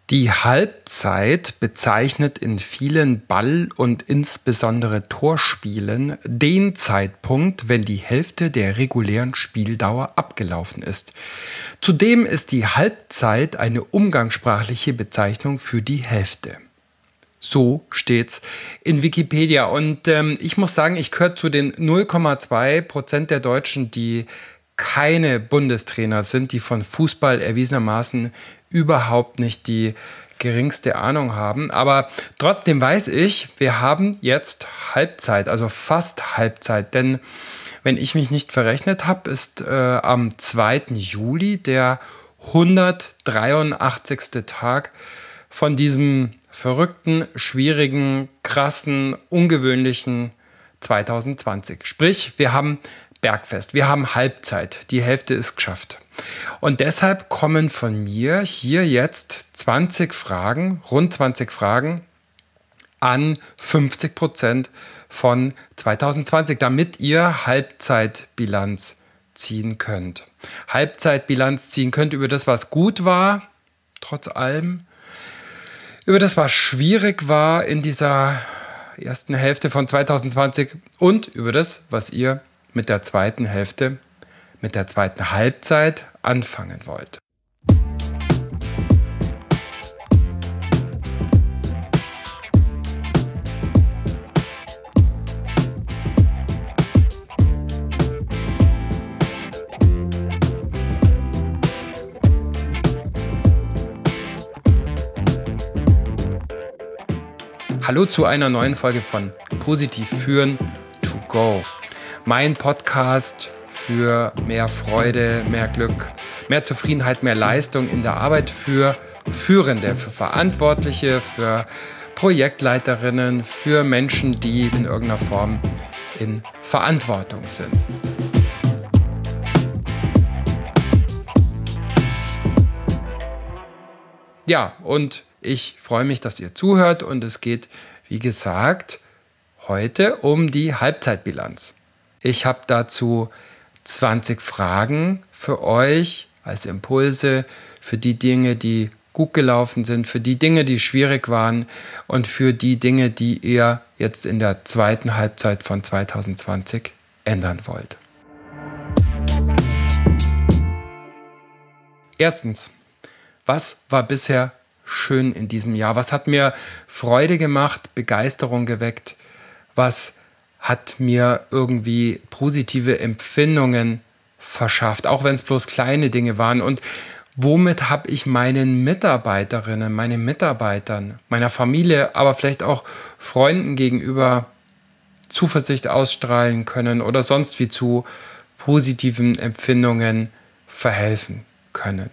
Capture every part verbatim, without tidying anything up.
Die Halbzeit bezeichnet in vielen Ball- und insbesondere Torspielen den Zeitpunkt, wenn die Hälfte der regulären Spieldauer abgelaufen ist. Zudem ist die Halbzeit eine umgangssprachliche Bezeichnung für die Hälfte. So steht's in Wikipedia. Und ähm, ich muss sagen, ich gehöre zu den null Komma zwei Prozent der Deutschen, die keine Bundestrainer sind, die von Fußball erwiesenermaßen überhaupt nicht die geringste Ahnung haben. Aber trotzdem weiß ich, wir haben jetzt Halbzeit, also fast Halbzeit. Denn wenn ich mich nicht verrechnet habe, ist äh, am zweiten Juli der hundertdreiundachtzigste Tag von diesem verrückten, schwierigen, krassen, ungewöhnlichen zwanzig zwanzig. Sprich, wir haben Bergfest, wir haben Halbzeit, die Hälfte ist geschafft. Und deshalb kommen von mir hier jetzt zwanzig Fragen, rund zwanzig Fragen an fünfzig Prozent von zwanzig zwanzig, damit ihr Halbzeitbilanz ziehen könnt. Halbzeitbilanz ziehen könnt über das, was gut war, trotz allem, über das, was schwierig war in dieser ersten Hälfte von zwanzig zwanzig und über das, was ihr mit der zweiten Hälfte, mit der zweiten Halbzeit anfangen wollt. Hallo zu einer neuen Folge von Positiv führen to go. Mein Podcast für mehr Freude, mehr Glück, mehr Zufriedenheit, mehr Leistung in der Arbeit für Führende, für Verantwortliche, für Projektleiterinnen, für Menschen, die in irgendeiner Form in Verantwortung sind. Ja, und ich freue mich, dass ihr zuhört und es geht, wie gesagt, heute um die Halbzeitbilanz. Ich habe dazu zwanzig Fragen für euch als Impulse, für die Dinge, die gut gelaufen sind, für die Dinge, die schwierig waren und für die Dinge, die ihr jetzt in der zweiten Halbzeit von zwanzig zwanzig ändern wollt. Erstens, was war bisher schön in diesem Jahr? Was hat mir Freude gemacht, Begeisterung geweckt? Was hat mir irgendwie positive Empfindungen verschafft, auch wenn es bloß kleine Dinge waren? Und womit habe ich meinen Mitarbeiterinnen, meinen Mitarbeitern, meiner Familie, aber vielleicht auch Freunden gegenüber Zuversicht ausstrahlen können oder sonst wie zu positiven Empfindungen verhelfen können?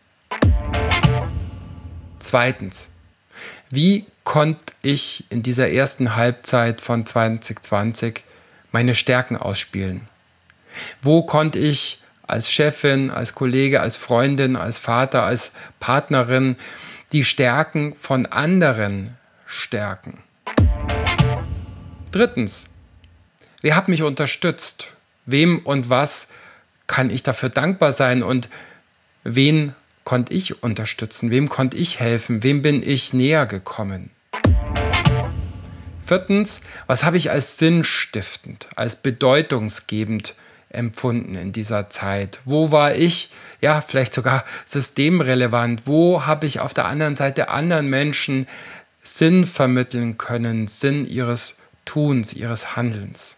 Zweitens, wie konnte ich in dieser ersten Halbzeit von zwanzig zwanzig meine Stärken ausspielen? Wo konnte ich als Chefin, als Kollege, als Freundin, als Vater, als Partnerin die Stärken von anderen stärken? Drittens, wer hat mich unterstützt? Wem und was kann ich dafür dankbar sein und wen konnte ich unterstützen? Wem konnte ich helfen? Wem bin ich näher gekommen? Viertens, was habe ich als sinnstiftend, als bedeutungsgebend empfunden in dieser Zeit? Wo war ich, ja, vielleicht sogar systemrelevant? Wo habe ich auf der anderen Seite anderen Menschen Sinn vermitteln können, Sinn ihres Tuns, ihres Handelns?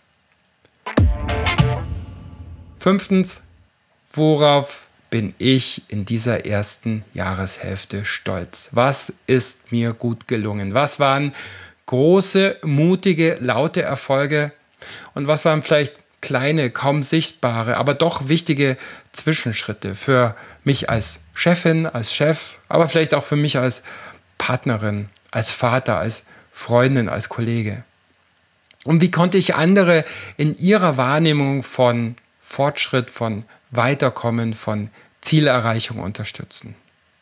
Fünftens, worauf bin ich in dieser ersten Jahreshälfte stolz? Was ist mir gut gelungen? Was waren große, mutige, laute Erfolge? Und was waren vielleicht kleine, kaum sichtbare, aber doch wichtige Zwischenschritte für mich als Chefin, als Chef, aber vielleicht auch für mich als Partnerin, als Vater, als Freundin, als Kollege? Und wie konnte ich andere in ihrer Wahrnehmung von Fortschritt, von Weiterkommen, von Zielerreichung unterstützen?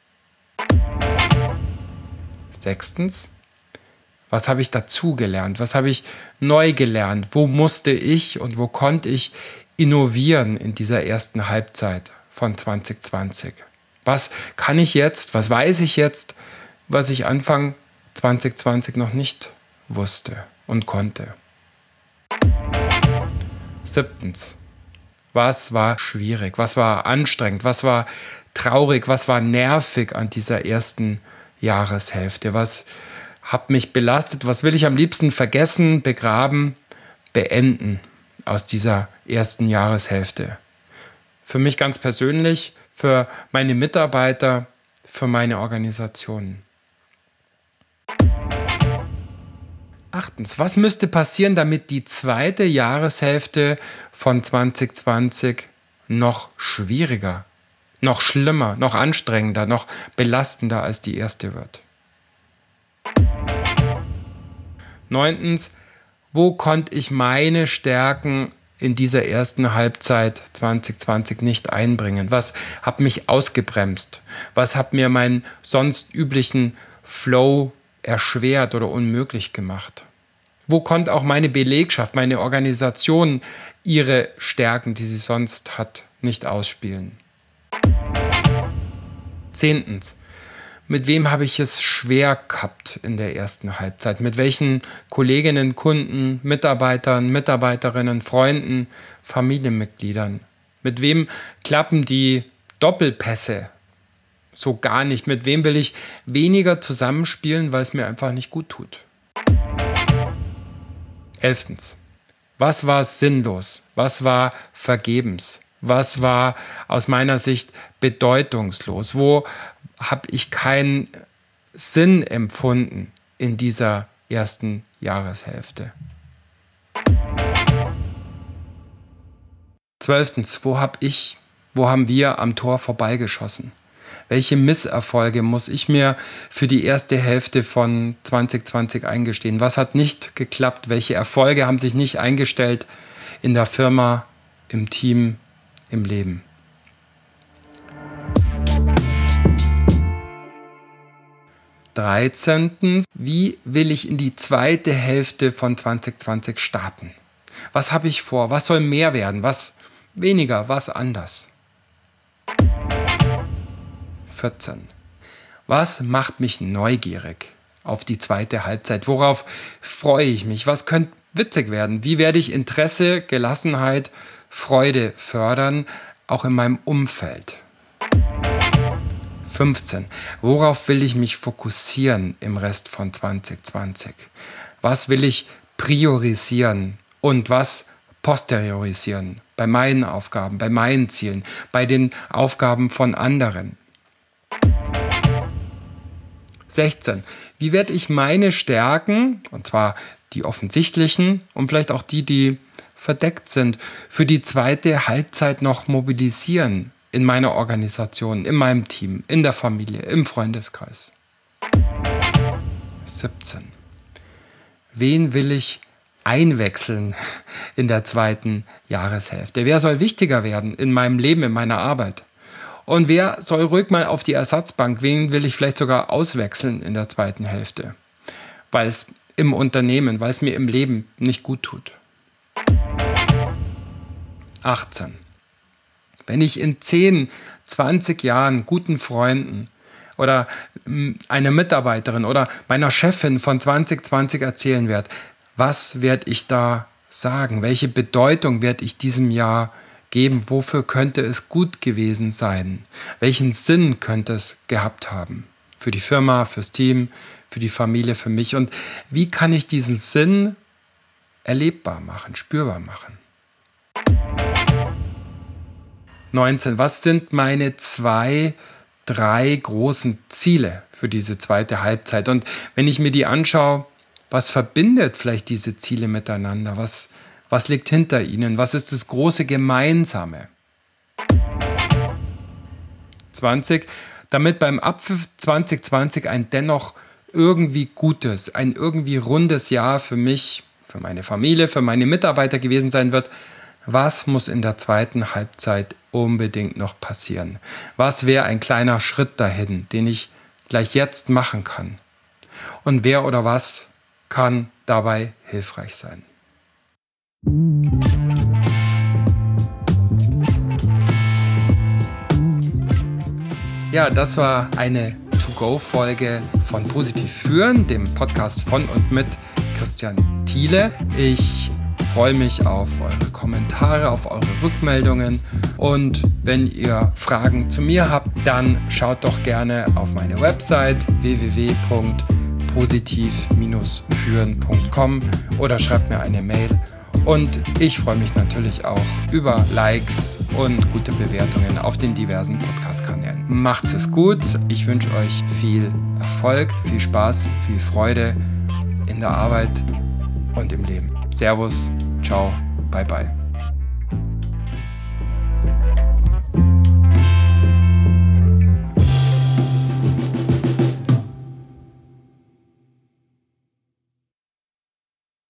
Sechstens, was habe ich dazugelernt? Was habe ich neu gelernt? Wo musste ich und wo konnte ich innovieren in dieser ersten Halbzeit von zwanzig zwanzig? Was kann ich jetzt, was weiß ich jetzt, was ich Anfang zwanzig zwanzig noch nicht wusste und konnte. Siebtens. Was war schwierig? Was war anstrengend? Was war traurig? Was war nervig an dieser ersten Jahreshälfte? Was hat mich belastet? Was will ich am liebsten vergessen, begraben, beenden aus dieser ersten Jahreshälfte? Für mich ganz persönlich, für meine Mitarbeiter, für meine Organisationen. Achtens, was müsste passieren, damit die zweite Jahreshälfte von zwanzig zwanzig noch schwieriger, noch schlimmer, noch anstrengender, noch belastender als die erste wird? Neuntens, wo konnte ich meine Stärken in dieser ersten Halbzeit zwanzig zwanzig nicht einbringen? Was hat mich ausgebremst? Was hat mir meinen sonst üblichen Flow erschwert oder unmöglich gemacht? Wo konnte auch meine Belegschaft, meine Organisation ihre Stärken, die sie sonst hat, nicht ausspielen? Zehntens. Mit wem habe ich es schwer gehabt in der ersten Halbzeit? Mit welchen Kolleginnen, Kunden, Mitarbeitern, Mitarbeiterinnen, Freunden, Familienmitgliedern? Mit wem klappen die Doppelpässe so gar nicht? Mit wem will ich weniger zusammenspielen, weil es mir einfach nicht gut tut? Elftens. Was war sinnlos? Was war vergebens? Was war aus meiner Sicht bedeutungslos? Wo habe ich keinen Sinn empfunden in dieser ersten Jahreshälfte? Zwölftens. Wo habe ich, wo haben wir am Tor vorbeigeschossen? Welche Misserfolge muss ich mir für die erste Hälfte von zwanzig zwanzig eingestehen? Was hat nicht geklappt? Welche Erfolge haben sich nicht eingestellt in der Firma, im Team, im Leben? dreizehntens. Wie will ich in die zweite Hälfte von zwanzig zwanzig starten? Was habe ich vor? Was soll mehr werden? Was weniger? Was anders? vierzehn. Was macht mich neugierig auf die zweite Halbzeit? Worauf freue ich mich? Was könnte witzig werden? Wie werde ich Interesse, Gelassenheit, Freude fördern, auch in meinem Umfeld? fünfzehn. Worauf will ich mich fokussieren im Rest von zwanzig zwanzig? Was will ich priorisieren und was posteriorisieren bei meinen Aufgaben, bei meinen Zielen, bei den Aufgaben von anderen? sechzehn. Wie werde ich meine Stärken, und zwar die offensichtlichen und vielleicht auch die, die verdeckt sind, für die zweite Halbzeit noch mobilisieren in meiner Organisation, in meinem Team, in der Familie, im Freundeskreis? siebzehn. Wen will ich einwechseln in der zweiten Jahreshälfte? Wer soll wichtiger werden in meinem Leben, in meiner Arbeit? Und wer soll ruhig mal auf die Ersatzbank? Wen will ich vielleicht sogar auswechseln in der zweiten Hälfte? Weil es im Unternehmen, weil es mir im Leben nicht gut tut. achtzehn. Wenn ich in zehn, zwanzig Jahren guten Freunden oder einer Mitarbeiterin oder meiner Chefin von zwanzig zwanzig erzählen werde, was werde ich da sagen? Welche Bedeutung werde ich diesem Jahr geben? Wofür könnte es gut gewesen sein? Welchen Sinn könnte es gehabt haben? Für die Firma, fürs Team, für die Familie, für mich. Und wie kann ich diesen Sinn erlebbar machen, spürbar machen? neunzehn. Was sind meine zwei, drei großen Ziele für diese zweite Halbzeit? Und wenn ich mir die anschaue, was verbindet vielleicht diese Ziele miteinander? Was, was liegt hinter ihnen? Was ist das große Gemeinsame? zwanzig. Damit beim Abpfiff zwanzig zwanzig ein dennoch irgendwie gutes, ein irgendwie rundes Jahr für mich, für meine Familie, für meine Mitarbeiter gewesen sein wird, was muss in der zweiten Halbzeit unbedingt noch passieren? Was wäre ein kleiner Schritt dahin, den ich gleich jetzt machen kann? Und wer oder was kann dabei hilfreich sein? Ja, das war eine To To-Go-Folge von Positiv Führen, dem Podcast von und mit Christian Thiele. Ich freue mich auf eure Kommentare, auf eure Rückmeldungen und wenn ihr Fragen zu mir habt, dann schaut doch gerne auf meine Website w w w punkt positiv führen punkt com oder schreibt mir eine Mail. Und ich freue mich natürlich auch über Likes und gute Bewertungen auf den diversen Podcast-Kanälen. Macht's es gut. Ich wünsche euch viel Erfolg, viel Spaß, viel Freude in der Arbeit und im Leben. Servus, ciao, bye bye.